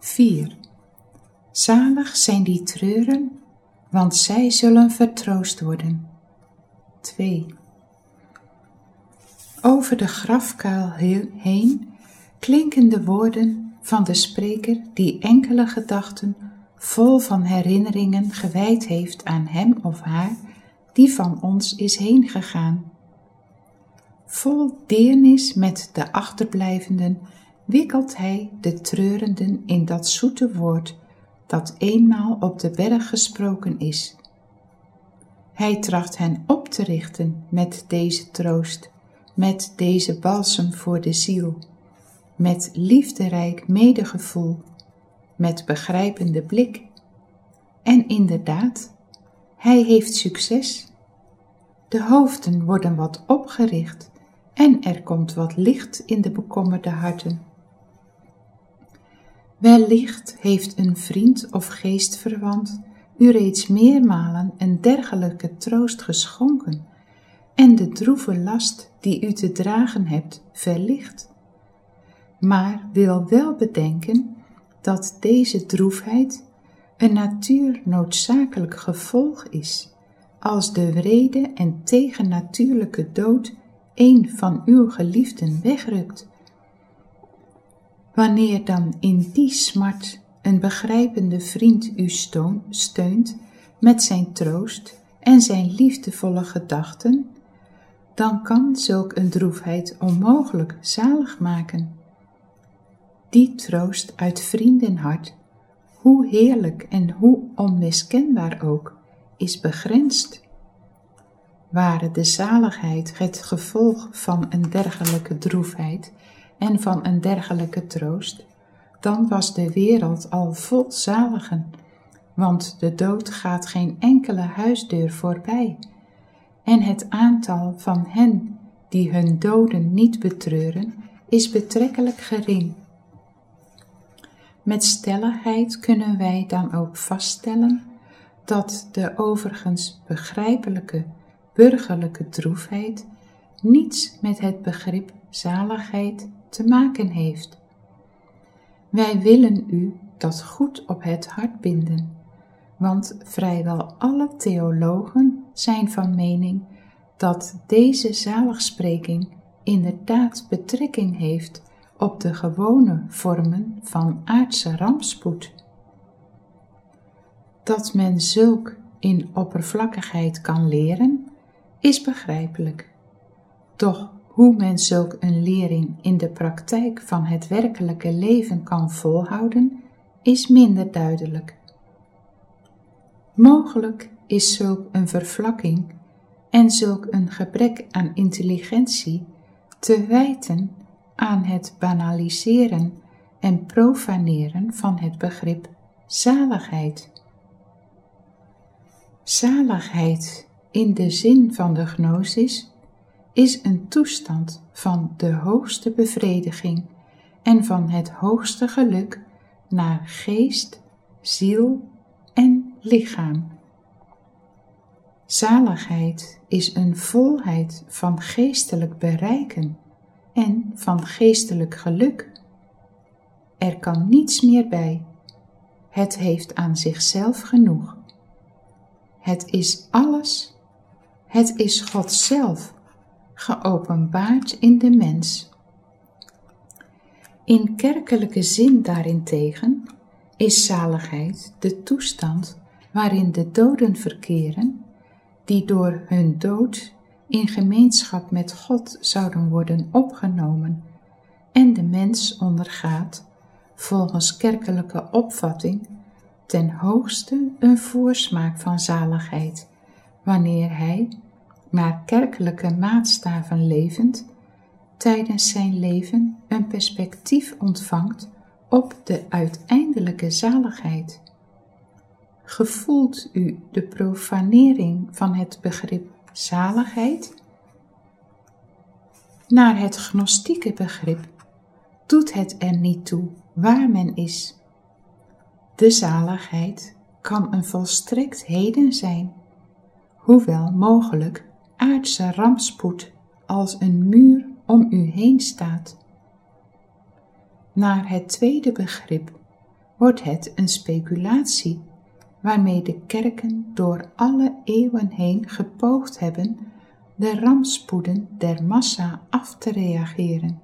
4. Zalig zijn die treuren, want zij zullen vertroost worden. 2. Over de grafkuil heen klinken de woorden van de spreker die enkele gedachten vol van herinneringen gewijd heeft aan hem of haar die van ons is heen gegaan. Vol deernis met de achterblijvenden wikkelt hij de treurenden in dat zoete woord dat eenmaal op de berg gesproken is. Hij tracht hen op te richten met deze troost, met deze balsem voor de ziel, met liefderijk medegevoel, met begrijpende blik. En inderdaad, hij heeft succes. De hoofden worden wat opgericht en er komt wat licht in de bekommerde harten. Wellicht heeft een vriend of geestverwant u reeds meermalen een dergelijke troost geschonken en de droeve last die u te dragen hebt verlicht. Maar wil wel bedenken dat deze droefheid een natuurnoodzakelijk gevolg is, als de wrede en tegennatuurlijke dood een van uw geliefden wegrukt. Wanneer dan in die smart een begrijpende vriend u steunt met zijn troost en zijn liefdevolle gedachten, dan kan zulk een droefheid onmogelijk zalig maken. Die troost uit vriendenhart, hoe heerlijk en hoe onmiskenbaar ook, is begrensd. Ware de zaligheid het gevolg van een dergelijke droefheid en van een dergelijke troost, dan was de wereld al vol zaligen, want de dood gaat geen enkele huisdeur voorbij, en het aantal van hen die hun doden niet betreuren, is betrekkelijk gering. Met stelligheid kunnen wij dan ook vaststellen dat de overigens begrijpelijke burgerlijke droefheid niets met het begrip zaligheid te maken heeft. Wij willen u dat goed op het hart binden, want vrijwel alle theologen zijn van mening dat deze zaligspreking inderdaad betrekking heeft op de gewone vormen van aardse rampspoed. Dat men zulk in oppervlakkigheid kan leren, is begrijpelijk. Doch hoe men zulk een lering in de praktijk van het werkelijke leven kan volhouden, is minder duidelijk. Mogelijk is zulk een vervlakking en zulk een gebrek aan intelligentie te wijten aan het banaliseren en profaneren van het begrip zaligheid. Zaligheid in de zin van de gnosis is een toestand van de hoogste bevrediging en van het hoogste geluk naar geest, ziel en lichaam. Zaligheid is een volheid van geestelijk bereiken en van geestelijk geluk. Er kan niets meer bij. Het heeft aan zichzelf genoeg. Het is alles. Het is God zelf, geopenbaard in de mens. In kerkelijke zin daarentegen is zaligheid de toestand waarin de doden verkeren, die door hun dood in gemeenschap met God zouden worden opgenomen, en de mens ondergaat, volgens kerkelijke opvatting, ten hoogste een voorsmaak van zaligheid, wanneer hij, naar kerkelijke maatstaven levend, tijdens zijn leven een perspectief ontvangt op de uiteindelijke zaligheid. Gevoelt u de profanering van het begrip zaligheid? Naar het gnostieke begrip doet het er niet toe waar men is. De zaligheid kan een volstrekt heden zijn, hoewel mogelijk aardse rampspoed als een muur om u heen staat. Naar het tweede begrip, wordt het een speculatie, waarmee de kerken door alle eeuwen heen gepoogd hebben de rampspoeden der massa af te reageren.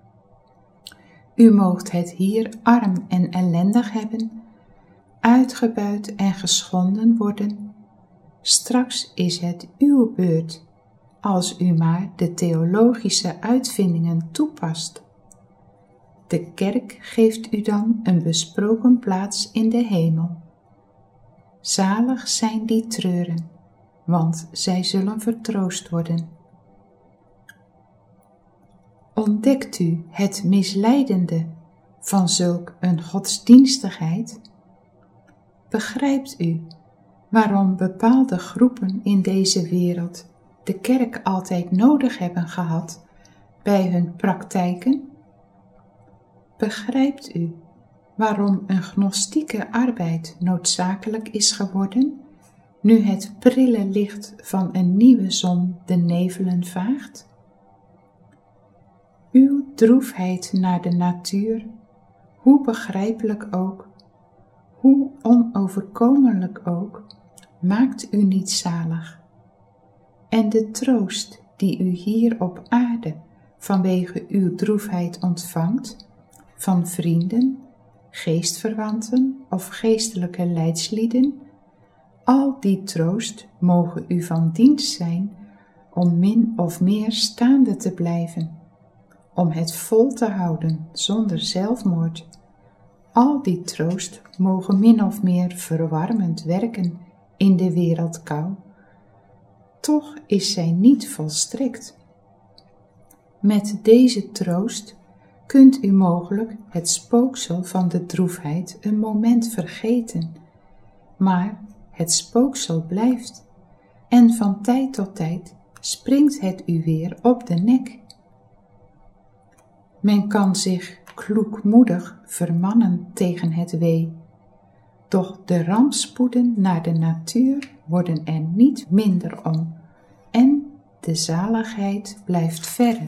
U moogt het hier arm en ellendig hebben, uitgebuit en geschonden worden. Straks is het uw beurt, als u maar de theologische uitvindingen toepast. De kerk geeft u dan een besproken plaats in de hemel. Zalig zijn die treuren, want zij zullen vertroost worden. Ontdekt u het misleidende van zulk een godsdienstigheid? Begrijpt u waarom bepaalde groepen in deze wereld de kerk altijd nodig hebben gehad bij hun praktijken? Begrijpt u waarom een gnostieke arbeid noodzakelijk is geworden, nu het prille licht van een nieuwe zon de nevelen vaagt? Uw droefheid naar de natuur, hoe begrijpelijk ook, hoe onoverkomelijk ook, maakt u niet zalig. En de troost die u hier op aarde vanwege uw droefheid ontvangt, van vrienden, geestverwanten of geestelijke leidslieden, al die troost mogen u van dienst zijn om min of meer staande te blijven, om het vol te houden zonder zelfmoord. Al die troost mogen min of meer verwarmend werken in de wereldkou. Toch is zij niet volstrekt. Met deze troost kunt u mogelijk het spooksel van de droefheid een moment vergeten, maar het spooksel blijft en van tijd tot tijd springt het u weer op de nek. Men kan zich kloekmoedig vermannen tegen het wee, doch de rampspoeden naar de natuur worden er niet minder om en de zaligheid blijft verre.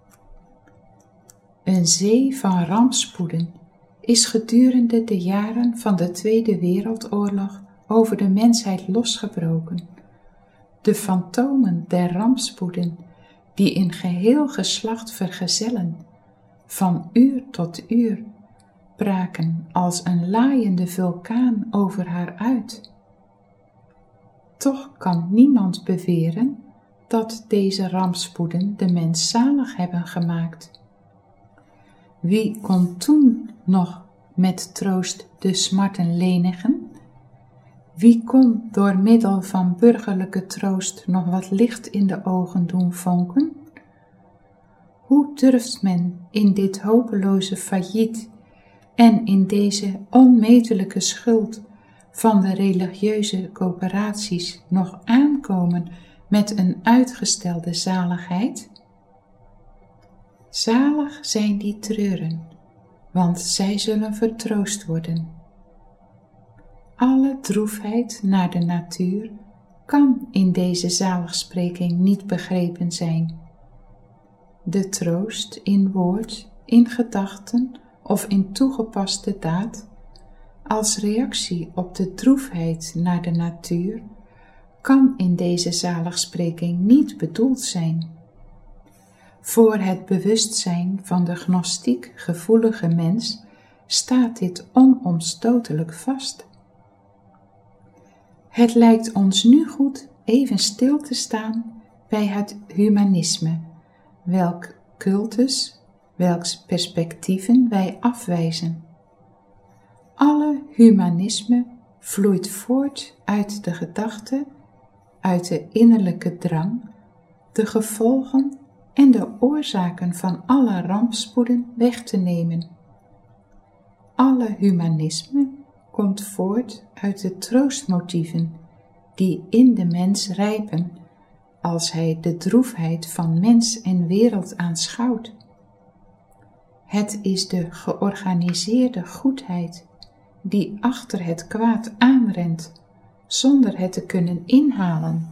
Een zee van rampspoeden is gedurende de jaren van de Tweede Wereldoorlog over de mensheid losgebroken. De fantomen der rampspoeden, die een geheel geslacht vergezellen, van uur tot uur, braken als een laaiende vulkaan over haar uit. Toch kan niemand beweren dat deze rampspoeden de mens zalig hebben gemaakt. Wie kon toen nog met troost de smarten lenigen? Wie kon door middel van burgerlijke troost nog wat licht in de ogen doen vonken? Hoe durft men in dit hopeloze failliet en in deze onmetelijke schuld van de religieuze coöperaties nog aankomen met een uitgestelde zaligheid? Zalig zijn die treuren, want zij zullen vertroost worden. Alle droefheid naar de natuur kan in deze zaligspreking niet begrepen zijn. De troost in woord, in gedachten of in toegepaste daad, als reactie op de droefheid naar de natuur, kan in deze zaligspreking niet bedoeld zijn. Voor het bewustzijn van de gnostiek gevoelige mens staat dit onomstotelijk vast. Het lijkt ons nu goed even stil te staan bij het humanisme, welk cultus, welks perspectieven wij afwijzen. Alle humanisme vloeit voort uit de gedachte, uit de innerlijke drang, de gevolgen en de oorzaken van alle rampspoeden weg te nemen. Alle humanisme komt voort uit de troostmotieven die in de mens rijpen als hij de droefheid van mens en wereld aanschouwt. Het is de georganiseerde goedheid die achter het kwaad aanrent zonder het te kunnen inhalen.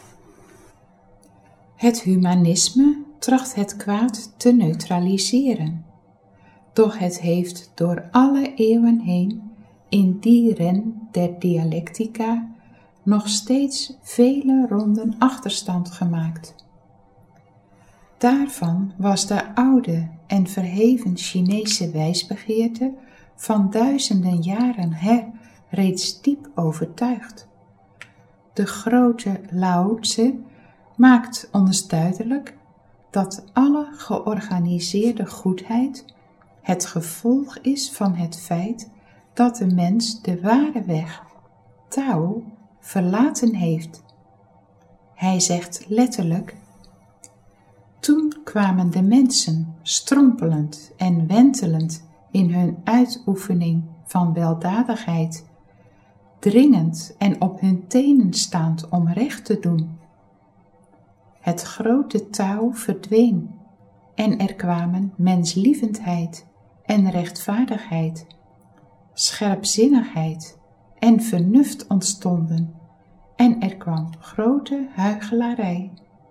Het humanisme tracht het kwaad te neutraliseren, doch het heeft door alle eeuwen heen in die ren der dialectica nog steeds vele ronden achterstand gemaakt. Daarvan was de oude en verheven Chinese wijsbegeerte van duizenden jaren her reeds diep overtuigd. De grote Lao Tse maakt ons duidelijk dat alle georganiseerde goedheid het gevolg is van het feit dat de mens de ware weg, Tao, verlaten heeft. Hij zegt letterlijk: toen kwamen de mensen strompelend en wentelend in hun uitoefening van weldadigheid, dringend en op hun tenen staand om recht te doen. Het grote Tao verdween en er kwamen menslievendheid en rechtvaardigheid, scherpzinnigheid en vernuft ontstonden en er kwam grote huichelarij.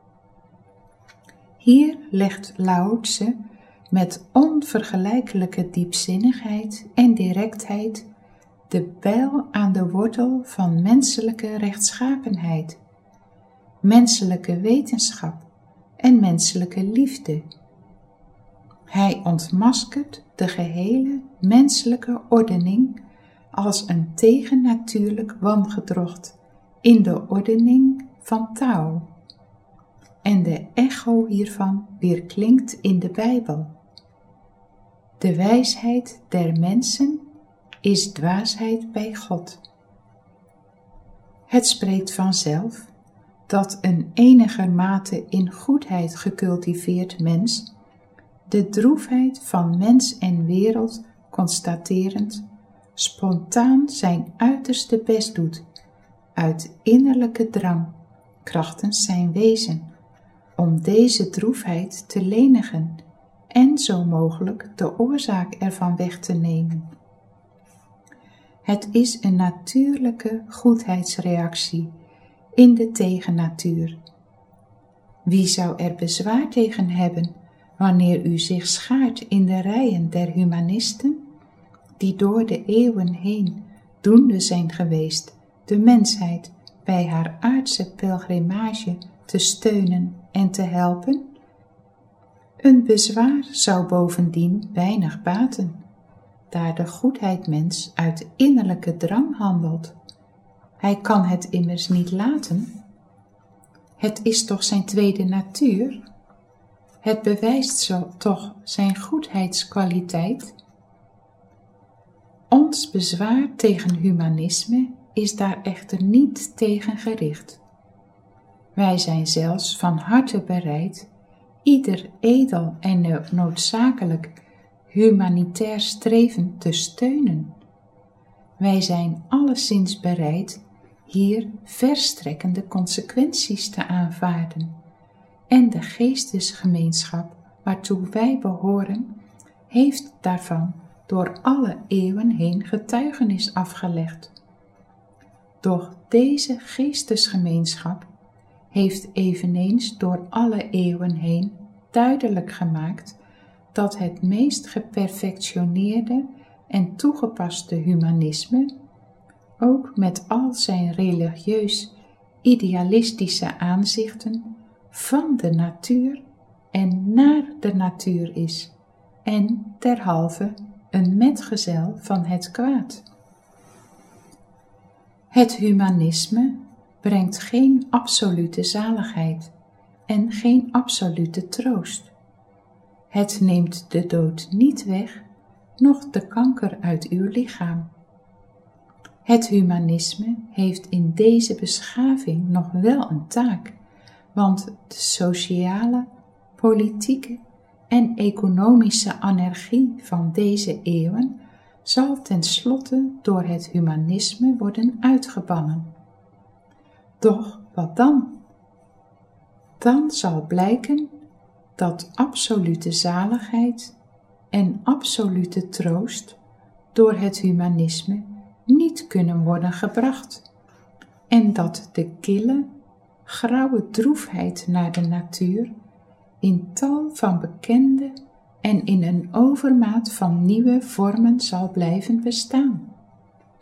Hier legt Lao Tse met onvergelijkelijke diepzinnigheid en directheid de bijl aan de wortel van menselijke rechtschapenheid, menselijke wetenschap en menselijke liefde. Hij ontmaskert de gehele menselijke ordening als een tegennatuurlijk wangedrocht in de ordening van Tao. En de echo hiervan weerklinkt in de Bijbel. De wijsheid der mensen is dwaasheid bij God. Het spreekt vanzelf dat een enigermate in goedheid gecultiveerd mens de droefheid van mens en wereld constaterend spontaan zijn uiterste best doet, uit innerlijke drang, krachtens zijn wezen, om deze droefheid te lenigen en zo mogelijk de oorzaak ervan weg te nemen. Het is een natuurlijke goedheidsreactie in de tegennatuur. Wie zou er bezwaar tegen hebben wanneer u zich schaart in de rijen der humanisten, die door de eeuwen heen doende zijn geweest de mensheid bij haar aardse pelgrimage te steunen en te helpen? Een bezwaar zou bovendien weinig baten, daar de goedheidmens uit innerlijke drang handelt. Hij kan het immers niet laten. Het is toch zijn tweede natuur? Het bewijst zo toch zijn goedheidskwaliteit? Ons bezwaar tegen humanisme is daar echter niet tegen gericht. Wij zijn zelfs van harte bereid ieder edel en noodzakelijk humanitair streven te steunen. Wij zijn alleszins bereid hier verstrekkende consequenties te aanvaarden en de geestesgemeenschap waartoe wij behoren heeft daarvan door alle eeuwen heen getuigenis afgelegd. Doch deze geestesgemeenschap heeft eveneens door alle eeuwen heen duidelijk gemaakt dat het meest geperfectioneerde en toegepaste humanisme, ook met al zijn religieus idealistische aanzichten, van de natuur en naar de natuur is en derhalve een metgezel van het kwaad. Het humanisme brengt geen absolute zaligheid en geen absolute troost. Het neemt de dood niet weg, noch de kanker uit uw lichaam. Het humanisme heeft in deze beschaving nog wel een taak, want de sociale, politieke en economische anarchie van deze eeuwen zal tenslotte door het humanisme worden uitgebannen. Doch wat dan? Dan zal blijken dat absolute zaligheid en absolute troost door het humanisme niet kunnen worden gebracht en dat de kille, grauwe droefheid naar de natuur in tal van bekende en in een overmaat van nieuwe vormen zal blijven bestaan.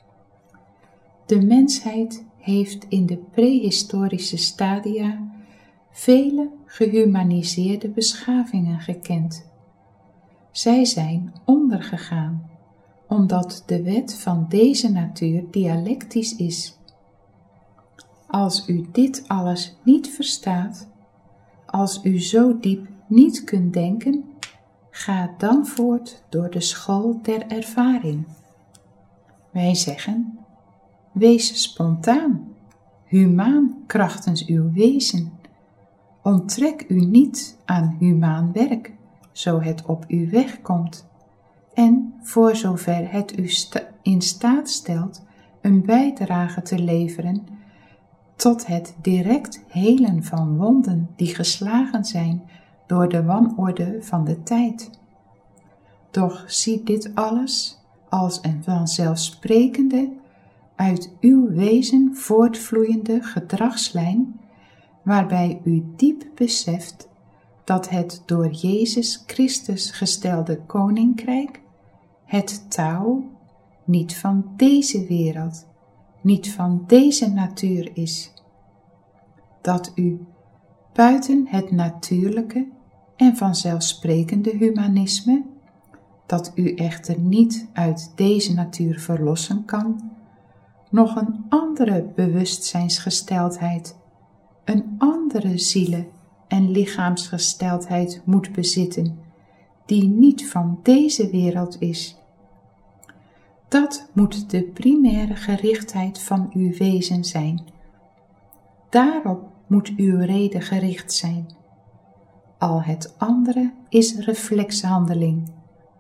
De mensheid heeft in de prehistorische stadia vele gehumaniseerde beschavingen gekend. Zij zijn ondergegaan, omdat de wet van deze natuur dialectisch is. Als u dit alles niet verstaat, als u zo diep niet kunt denken, ga dan voort door de school der ervaring. Wij zeggen, wees spontaan, humaan krachtens uw wezen. Onttrek u niet aan humaan werk, zo het op u wegkomt. En voor zover het u in staat stelt een bijdrage te leveren tot het direct helen van wonden die geslagen zijn door de wanorde van de tijd. Doch zie dit alles als een vanzelfsprekende, uit uw wezen voortvloeiende gedragslijn, waarbij u diep beseft dat het door Jezus Christus gestelde koninkrijk, het touw, niet van deze wereld, niet van deze natuur is. Dat u buiten het natuurlijke en vanzelfsprekende humanisme, dat u echter niet uit deze natuur verlossen kan, nog een andere bewustzijnsgesteldheid, een andere ziele- en lichaamsgesteldheid moet bezitten, die niet van deze wereld is. Dat moet de primaire gerichtheid van uw wezen zijn. Daarop moet uw rede gericht zijn. Al het andere is reflexhandeling.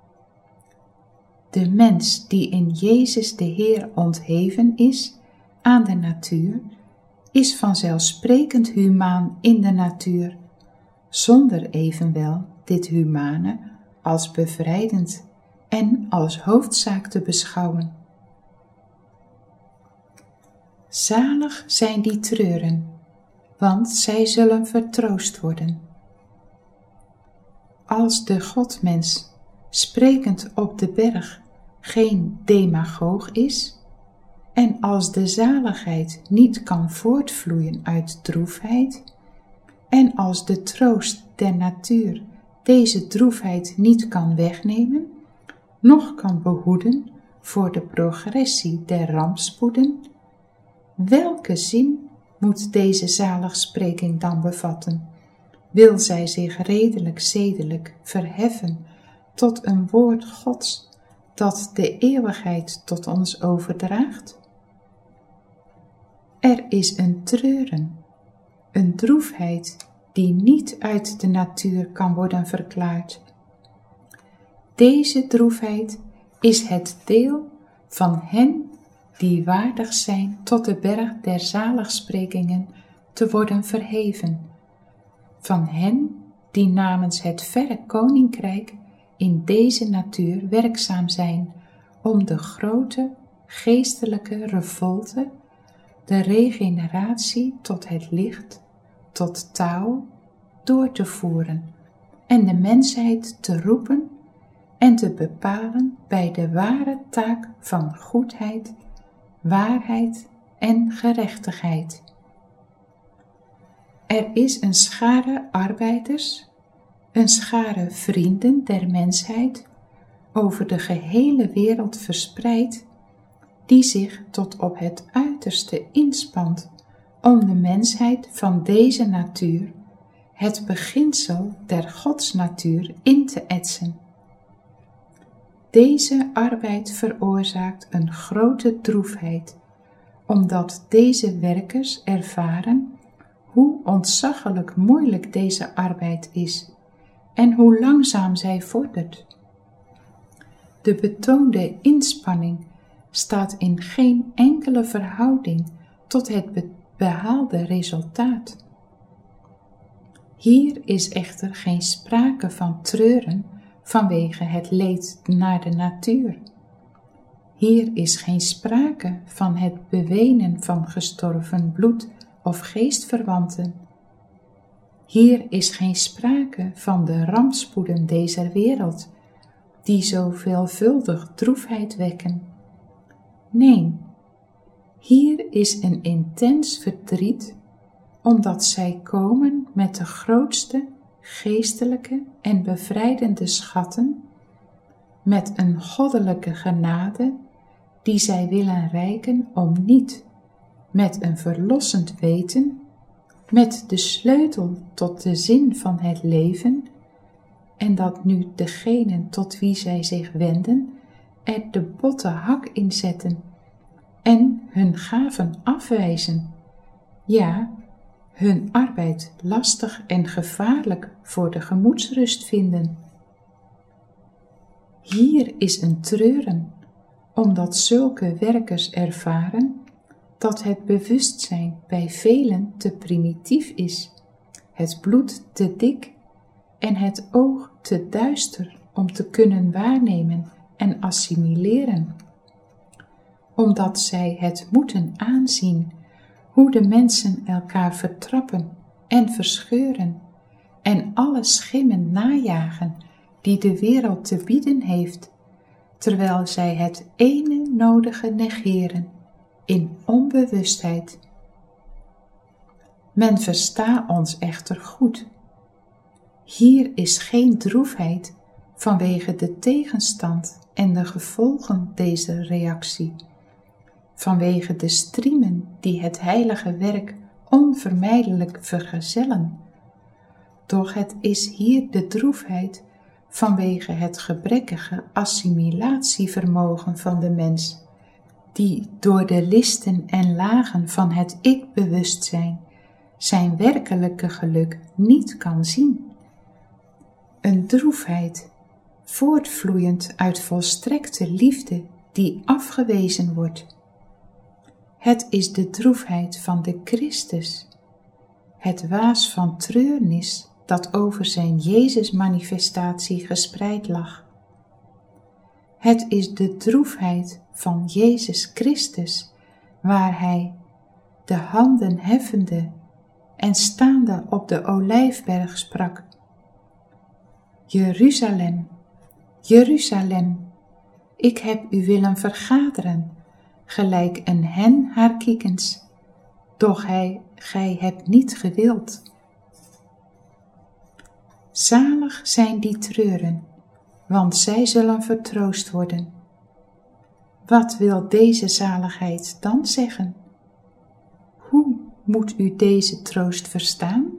De mens die in Jezus de Heer ontheven is aan de natuur, is vanzelfsprekend humaan in de natuur, zonder evenwel dit humane als bevrijdend en als hoofdzaak te beschouwen. Zalig zijn die treuren, want zij zullen vertroost worden. Als de Godmens, sprekend op de berg, geen demagoog is, en als de zaligheid niet kan voortvloeien uit droefheid, en als de troost der natuur deze droefheid niet kan wegnemen, noch kan behoeden voor de progressie der rampspoeden, welke zin moet deze zaligspreking dan bevatten? Wil zij zich redelijk zedelijk verheffen tot een woord Gods dat de eeuwigheid tot ons overdraagt? Er is een treuren, een droefheid die niet uit de natuur kan worden verklaard. Deze droefheid is het deel van hen die waardig zijn tot de berg der zaligsprekingen te worden verheven, van hen die namens het verre koninkrijk in deze natuur werkzaam zijn om de grote geestelijke revolte, de regeneratie tot het licht, tot touw, door te voeren en de mensheid te roepen en te bepalen bij de ware taak van goedheid, waarheid en gerechtigheid. Er is een schare arbeiders, een schare vrienden der mensheid, over de gehele wereld verspreid, die zich tot op het uiterste inspant om de mensheid van deze natuur, het beginsel der godsnatuur, in te etsen. Deze arbeid veroorzaakt een grote droefheid, omdat deze werkers ervaren hoe ontzaglijk moeilijk deze arbeid is en hoe langzaam zij vordert. De betoonde inspanning staat in geen enkele verhouding tot het behaalde resultaat. Hier is echter geen sprake van treuren vanwege het leed naar de natuur. Hier is geen sprake van het bewenen van gestorven bloed of geestverwanten. Hier is geen sprake van de rampspoeden deze wereld, die zo veelvuldig droefheid wekken. Nee, Hier is een intens verdriet, omdat zij komen met de grootste geestelijke en bevrijdende schatten, met een goddelijke genade die zij willen reiken om niet met een verlossend weten, met de sleutel tot de zin van het leven, en dat nu degenen tot wie zij zich wenden er de botte hak in zetten en hun gaven afwijzen, ja, hun arbeid lastig en gevaarlijk voor de gemoedsrust vinden. Hier is een treuren, omdat zulke werkers ervaren dat het bewustzijn bij velen te primitief is, het bloed te dik en het oog te duister om te kunnen waarnemen en assimileren. Omdat zij het moeten aanzien hoe de mensen elkaar vertrappen en verscheuren en alle schimmen najagen die de wereld te bieden heeft, terwijl zij het ene nodige negeren in onbewustheid. Men versta ons echter goed. Hier is geen droefheid vanwege de tegenstand en de gevolgen deze reactie, vanwege de striemen die het heilige werk onvermijdelijk vergezellen. Doch het is hier de droefheid vanwege het gebrekkige assimilatievermogen van de mens, die door de listen en lagen van het ik-bewustzijn zijn werkelijke geluk niet kan zien. Een droefheid, voortvloeiend uit volstrekte liefde die afgewezen wordt. Het is de droefheid van de Christus, het waas van treurnis dat over zijn Jezus-manifestatie gespreid lag. Het is de droefheid van Jezus Christus, waar hij, de handen heffende en staande op de Olijfberg sprak: Jeruzalem, Jeruzalem, ik heb u willen vergaderen, gelijk een hen haar kiekens, doch gij hebt niet gewild. Zalig zijn die treuren, want zij zullen vertroost worden. Wat wil deze zaligheid dan zeggen? Hoe moet u deze troost verstaan?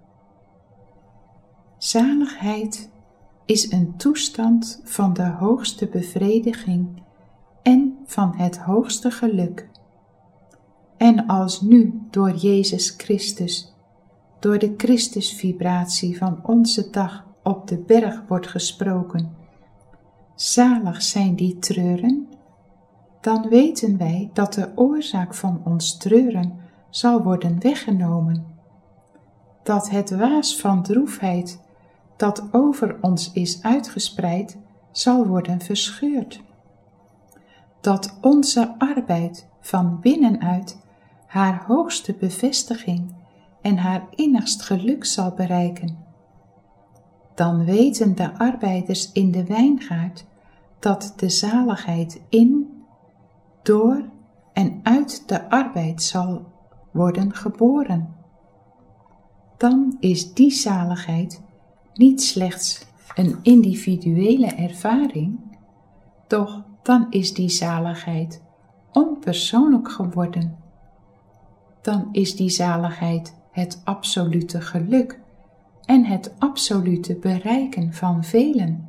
Zaligheid is een toestand van de hoogste bevrediging en van het hoogste geluk. En als nu door Jezus Christus, door de Christusvibratie van onze dag op de berg wordt gesproken, zalig zijn die treuren, dan weten wij dat de oorzaak van ons treuren zal worden weggenomen, dat het waas van droefheid dat over ons is uitgespreid zal worden verscheurd, dat onze arbeid van binnenuit haar hoogste bevestiging en haar innigst geluk zal bereiken. Dan weten de arbeiders in de wijngaard dat de zaligheid in, door en uit de arbeid zal worden geboren. Dan is die zaligheid niet slechts een individuele ervaring, doch dan is die zaligheid onpersoonlijk geworden. Dan is die zaligheid het absolute geluk en het absolute bereiken van velen.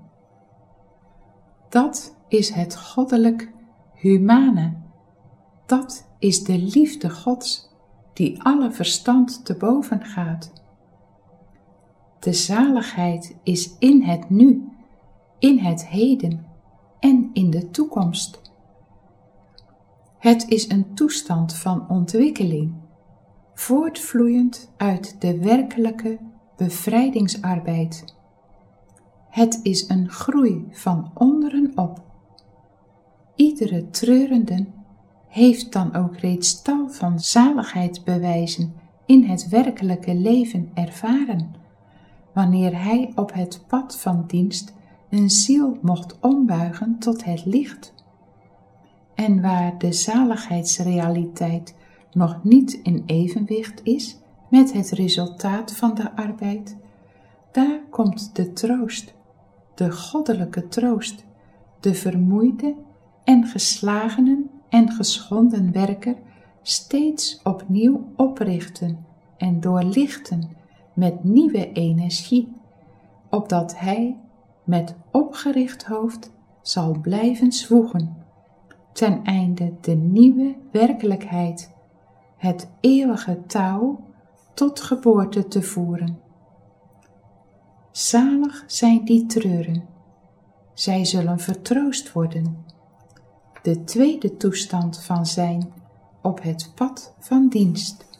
Dat is het goddelijk humane, dat is de liefde Gods die alle verstand te boven gaat. De zaligheid is in het nu, in het heden en in de toekomst. Het is een toestand van ontwikkeling, voortvloeiend uit de werkelijke bevrijdingsarbeid. Het is een groei van onderen op. Iedere treurende heeft dan ook reeds tal van zaligheidsbewijzen in het werkelijke leven ervaren, wanneer hij op het pad van dienst een ziel mocht ombuigen tot het licht. en waar de zaligheidsrealiteit nog niet in evenwicht is met het resultaat van de arbeid, daar komt de troost, de goddelijke troost, de vermoeide en geslagenen en geschonden werker steeds opnieuw oprichten en doorlichten met nieuwe energie, opdat hij met opgericht hoofd zal blijven zwoegen, ten einde de nieuwe werkelijkheid, het eeuwige touw, tot geboorte te voeren. Zalig zijn die treuren, zij zullen vertroost worden. De tweede toestand van zijn op het pad van dienst.